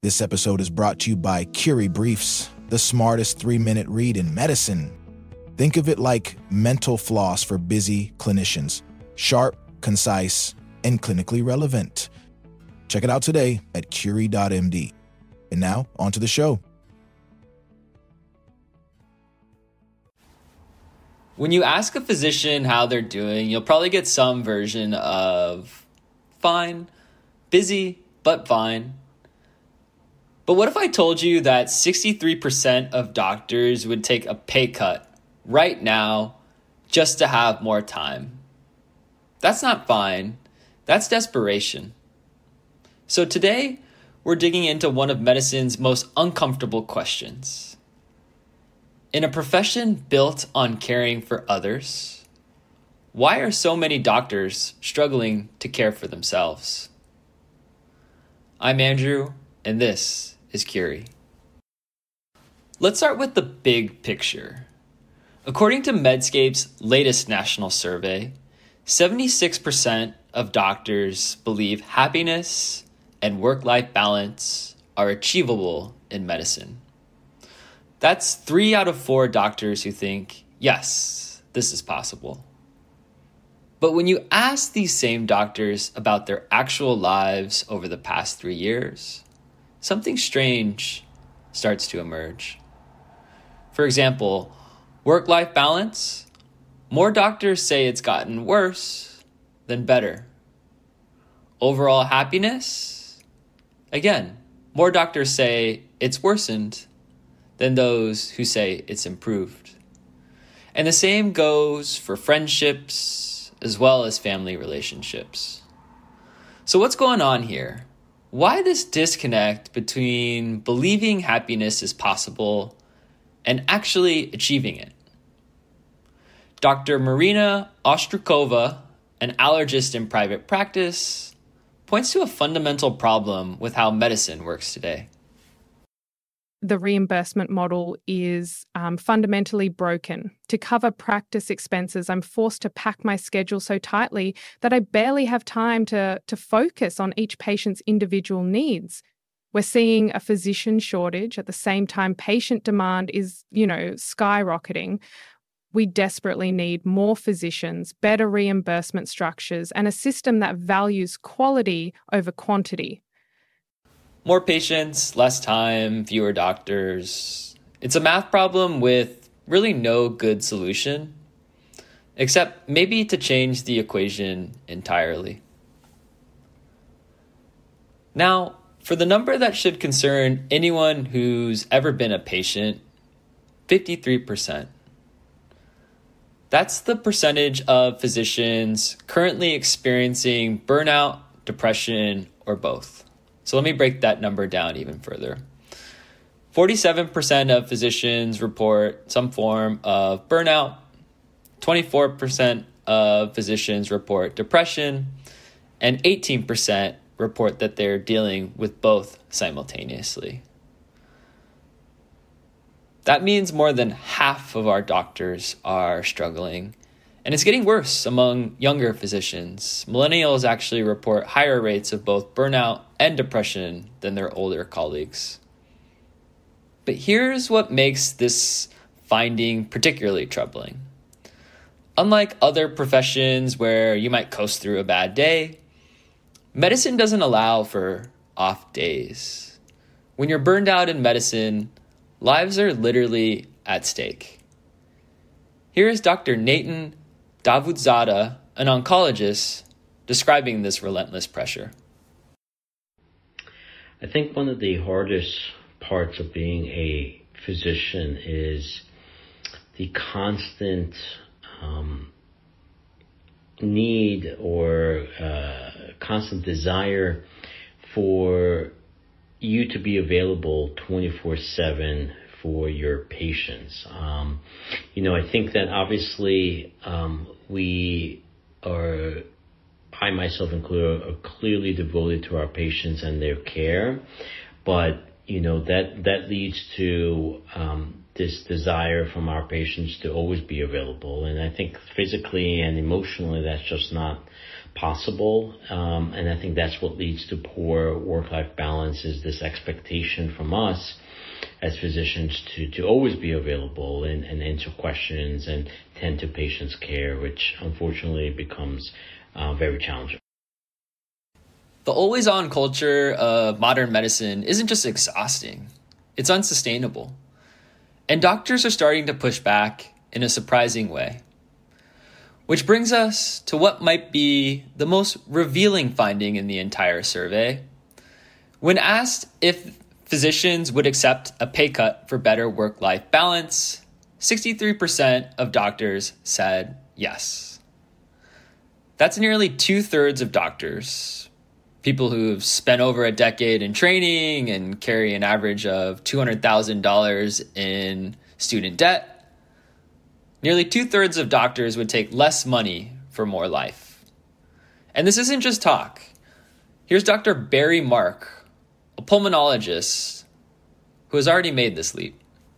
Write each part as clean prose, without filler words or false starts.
This episode is brought to you by Curie Briefs, the smartest 3-minute read in medicine. Think of it like mental floss for busy clinicians. Sharp, concise, and clinically relevant. Check it out today at curie.md. And now, on to the show. When you ask a physician how they're doing, you'll probably get some version of fine, busy, but fine. But what if I told you that 63% of doctors would take a pay cut right now just to have more time? That's not fine. That's desperation. So today, we're digging into one of medicine's most uncomfortable questions. In a profession built on caring for others, why are so many doctors struggling to care for themselves? I'm Andrew, and this is Curie. Let's start with the big picture. According to Medscape's latest national survey, 76% of doctors believe happiness and work-life balance are achievable in medicine. That's 3 out of 4 doctors who think, yes, this is possible. But when you ask these same doctors about their actual lives over the past 3 years, something strange starts to emerge. For example, work-life balance, more doctors say it's gotten worse than better. Overall happiness, again, more doctors say it's worsened than those who say it's improved. And the same goes for friendships as well as family relationships. So what's going on here? Why this disconnect between believing happiness is possible and actually achieving it? Dr. Marina Ostrokova, an allergist in private practice, points to a fundamental problem with how medicine works today. The reimbursement model is fundamentally broken. To cover practice expenses, I'm forced to pack my schedule so tightly that I barely have time to focus on each patient's individual needs. We're seeing a physician shortage at the same time patient demand is, skyrocketing. We desperately need more physicians, better reimbursement structures, and a system that values quality over quantity. More patients, less time, fewer doctors. It's a math problem with really no good solution, except maybe to change the equation entirely. Now, for the number that should concern anyone who's ever been a patient, 53%. That's the percentage of physicians currently experiencing burnout, depression, or both. So let me break that number down even further. 47% of physicians report some form of burnout. 24% of physicians report depression. And 18% report that they're dealing with both simultaneously. That means more than half of our doctors are struggling. And it's getting worse among younger physicians. Millennials actually report higher rates of both burnout and depression than their older colleagues. But here's what makes this finding particularly troubling. Unlike other professions where you might coast through a bad day, medicine doesn't allow for off days. When you're burned out in medicine, lives are literally at stake. Here is Dr. Nathan Davudzada, an oncologist, describing this relentless pressure. I think one of the hardest parts of being a physician is the constant need or constant desire for you to be available 24/7 for your patients. I think that obviously I myself included, are clearly devoted to our patients and their care, but that leads to this desire from our patients to always be available. And I think physically and emotionally, that's just not possible. And I think that's what leads to poor work-life balance, is this expectation from us as physicians to always be available and answer questions and tend to patients' care, which unfortunately becomes very challenging. The always-on culture of modern medicine isn't just exhausting, it's unsustainable. And doctors are starting to push back in a surprising way. Which brings us to what might be the most revealing finding in the entire survey. When asked if physicians would accept a pay cut for better work-life balance, 63% of doctors said yes. That's nearly 2/3 of doctors, people who've spent over a decade in training and carry an average of $200,000 in student debt. Nearly 2/3 of doctors would take less money for more life. And this isn't just talk. Here's Dr. Barry Mark, a pulmonologist who has already made this leap.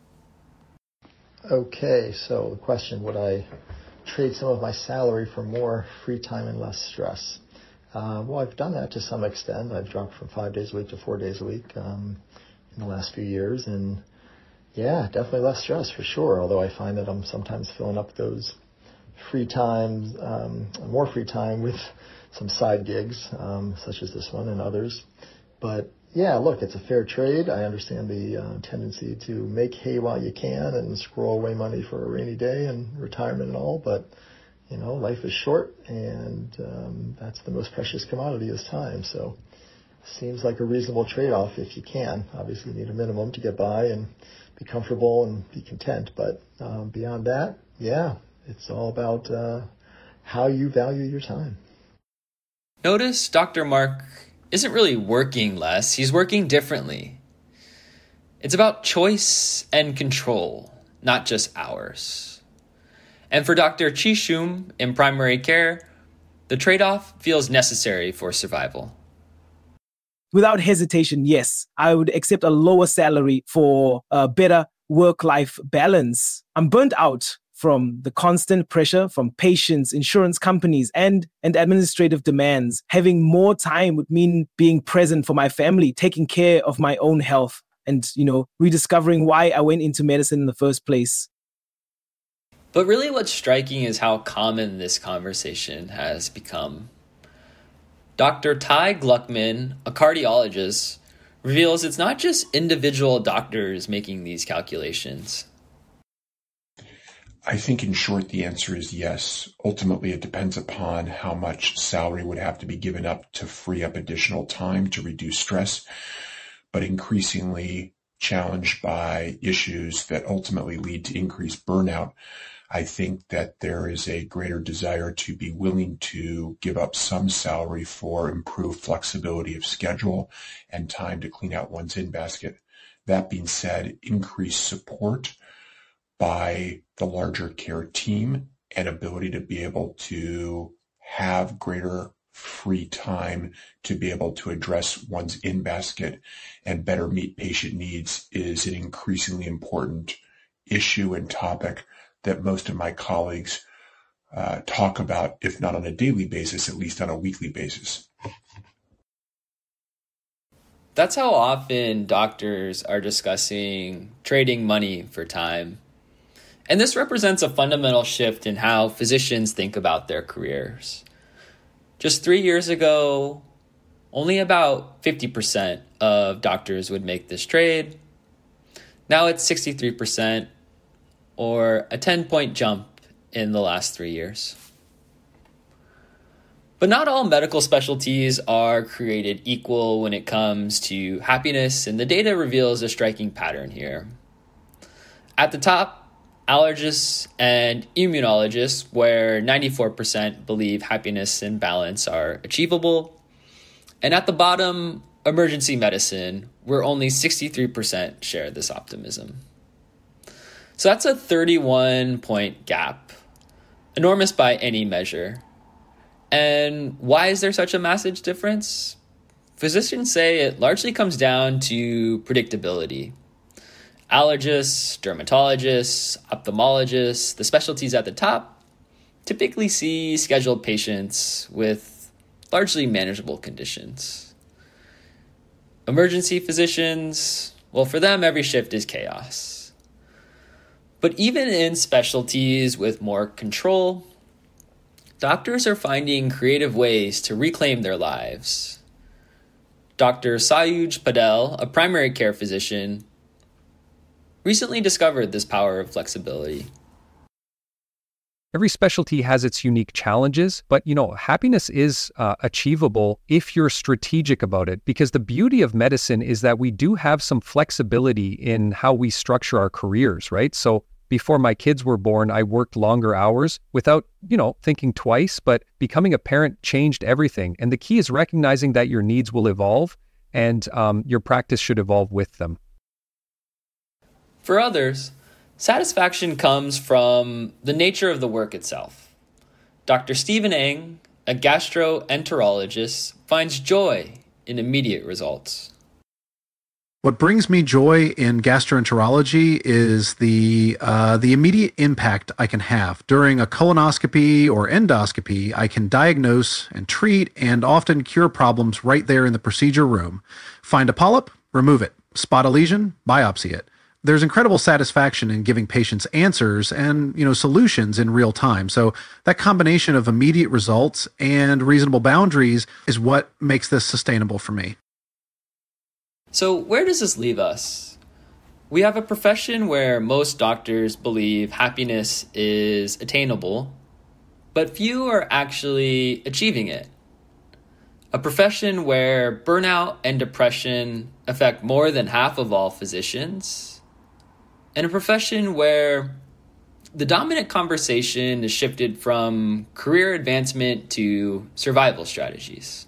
Okay, so the question, would I trade some of my salary for more free time and less stress? Well, I've done that to some extent. I've dropped from 5 days a week to 4 days a week in the last few years. And yeah, definitely less stress for sure, although I find that I'm sometimes filling up those free times, more free time with some side gigs, such as this one and others. But yeah, look, it's a fair trade. I understand the tendency to make hay while you can and squirrel away money for a rainy day and retirement and all, but you know, life is short, and that's the most precious commodity is time. So seems like a reasonable trade-off if you can. Obviously, you need a minimum to get by and be comfortable and be content. But beyond that, yeah, it's all about how you value your time. Notice Dr. Mark isn't really working less, he's working differently. It's about choice and control, not just hours. And for Dr. Chishum in primary care, the trade-off feels necessary for survival. Without hesitation, yes, I would accept a lower salary for a better work-life balance. I'm burnt out from the constant pressure from patients, insurance companies, and administrative demands. Having more time would mean being present for my family, taking care of my own health, and, rediscovering why I went into medicine in the first place. But really what's striking is how common this conversation has become. Dr. Ty Gluckman, a cardiologist, reveals it's not just individual doctors making these calculations. I think in short, the answer is yes. Ultimately, it depends upon how much salary would have to be given up to free up additional time to reduce stress, but increasingly challenged by issues that ultimately lead to increased burnout. I think that there is a greater desire to be willing to give up some salary for improved flexibility of schedule and time to clean out one's in-basket. That being said, increased support by the larger care team and ability to be able to have greater free time to be able to address one's in-basket and better meet patient needs is an increasingly important issue and topic that most of my colleagues talk about, if not on a daily basis, at least on a weekly basis. That's how often doctors are discussing trading money for time. And this represents a fundamental shift in how physicians think about their careers. Just 3 years ago, only about 50% of doctors would make this trade. Now it's 63%, or a 10-point jump in the last 3 years. But not all medical specialties are created equal when it comes to happiness, and the data reveals a striking pattern here. At the top, allergists and immunologists, where 94% believe happiness and balance are achievable. And at the bottom, emergency medicine, where only 63% share this optimism. So that's a 31-point gap, enormous by any measure. And why is there such a massive difference? Physicians say it largely comes down to predictability. Allergists, dermatologists, ophthalmologists, the specialties at the top, typically see scheduled patients with largely manageable conditions. Emergency physicians, well, for them, every shift is chaos. But even in specialties with more control, doctors are finding creative ways to reclaim their lives. Dr. Sayuj Patel, a primary care physician, recently discovered this power of flexibility. Every specialty has its unique challenges, but happiness is achievable if you're strategic about it, because the beauty of medicine is that we do have some flexibility in how we structure our careers, right? So before my kids were born, I worked longer hours without, thinking twice, but becoming a parent changed everything. And the key is recognizing that your needs will evolve and your practice should evolve with them. For others, satisfaction comes from the nature of the work itself. Dr. Stephen Ng, a gastroenterologist, finds joy in immediate results. What brings me joy in gastroenterology is the immediate impact I can have. During a colonoscopy or endoscopy, I can diagnose and treat and often cure problems right there in the procedure room. Find a polyp, remove it. Spot a lesion, biopsy it. There's incredible satisfaction in giving patients answers and, solutions in real time. So that combination of immediate results and reasonable boundaries is what makes this sustainable for me. So where does this leave us? We have a profession where most doctors believe happiness is attainable, but few are actually achieving it. A profession where burnout and depression affect more than half of all physicians, and a profession where the dominant conversation has shifted from career advancement to survival strategies.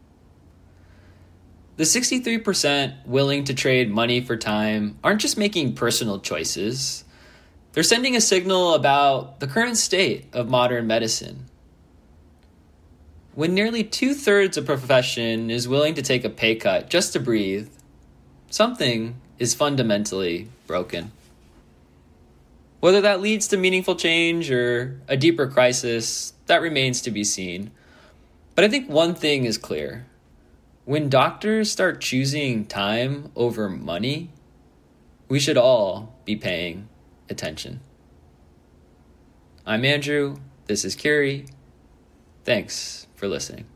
The 63% willing to trade money for time aren't just making personal choices. They're sending a signal about the current state of modern medicine. When nearly 2/3 of a profession is willing to take a pay cut just to breathe, something is fundamentally broken. Whether that leads to meaningful change or a deeper crisis, that remains to be seen. But I think one thing is clear. When doctors start choosing time over money, we should all be paying attention. I'm Andrew. This is Curie. Thanks for listening.